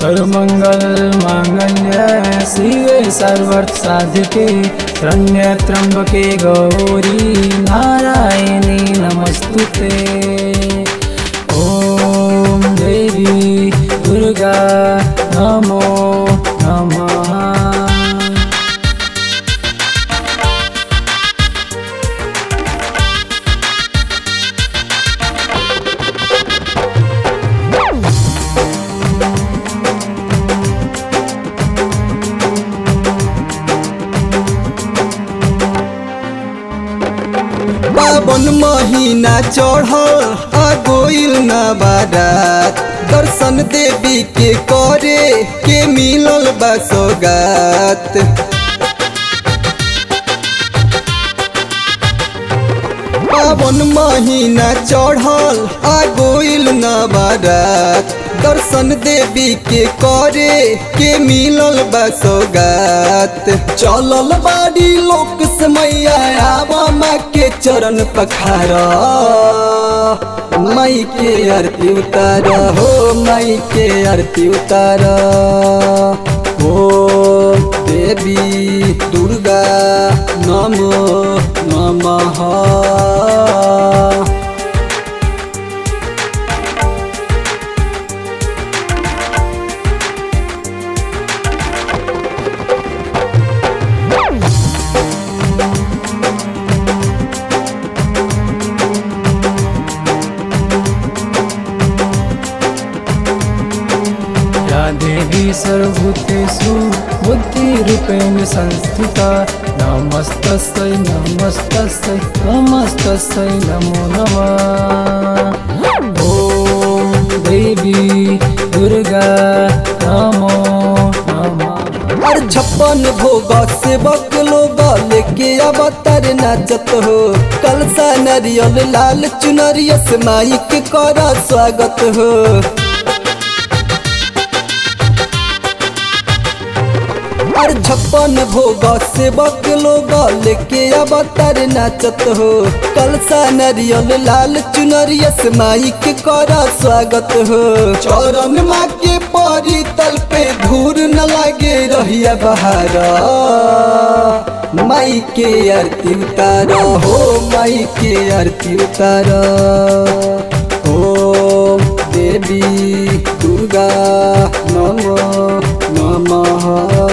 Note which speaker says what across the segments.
Speaker 1: सर्वमंगल मांगल्ये शिवे सर्वार्थ साधके शरण्ये त्र्यंबके गौरी नारायणी नमस्तुते। ओम देवी दुर्गा नमो नमः।
Speaker 2: पावन महीना चढ़ल आ गोइल ना बारात, दर्शन देवी के करे के मिलल बा सौगात। पावन महीना चढ़ल आ गोइल ना बारात, दर्शन देवी के करे के मिलल बा सौगात। चलल बाड़ी लोक से मैया आवा माँ के चरण पखारा, माई के आरती उतारा हो माई के आरती उतारा। ओ देवी दुर्गा नमो नमः।
Speaker 1: या देवी सर्वभूतेषु बुद्धिरूपेण संस्थिता नमस्तस्यै नमस्तस्यै नमस्तस्यै नमो नमः। ओम देवी दुर्गा नमो नमः।
Speaker 2: और 56 भोग सेवक लोग लेके अवतार नाचत हो, कलसा नारियल लाल चुनरिया से माई के करा स्वागत हो। और 56 भोग सेवक लोग लेके अवतार नाचत हो, कलसा नारियल लाल चुनरिया से माई के करा स्वागत हो। चरण माँ के परी तल पे धूर न लागे रहिया बहारा, माई के आरती उतारा हो माई के आरती उतारा। ओ देवी दुर्गा नमो नमः।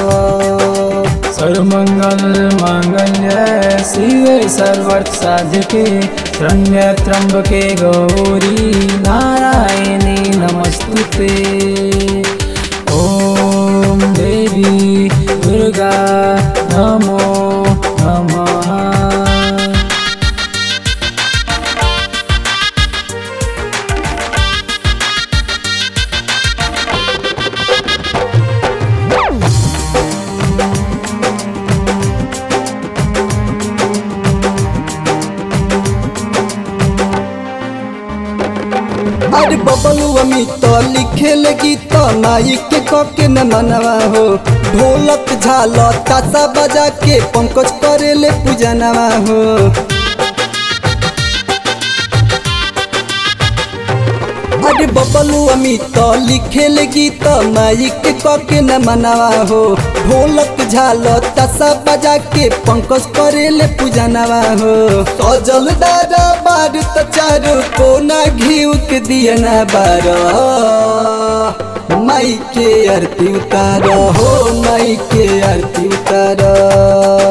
Speaker 1: सर्वमंगल मांगल्ये शिवे सर्वार्थ साधके शरण्ये त्र्यंबके गौरी नारायणी नमस्तुते। ओम देवी दुर्गा नमो नमः।
Speaker 2: अरे बबलू अमित लिखे लगी तो माई के कके न मनवा हो, ढोलक झाल तासा बजा के पंकज करे ले पूजनवा हो। अरे बबलू अमित लिखे लगी तो माई के कके न मनवा हो, ढोलक झाल तासा बजा के पंकज करे ले पूजनवा हो। सजल दादा बार त चारो कोना घिउ के दिया ना बारा, माई के आरती उतारा हो माई के आरती उतारा।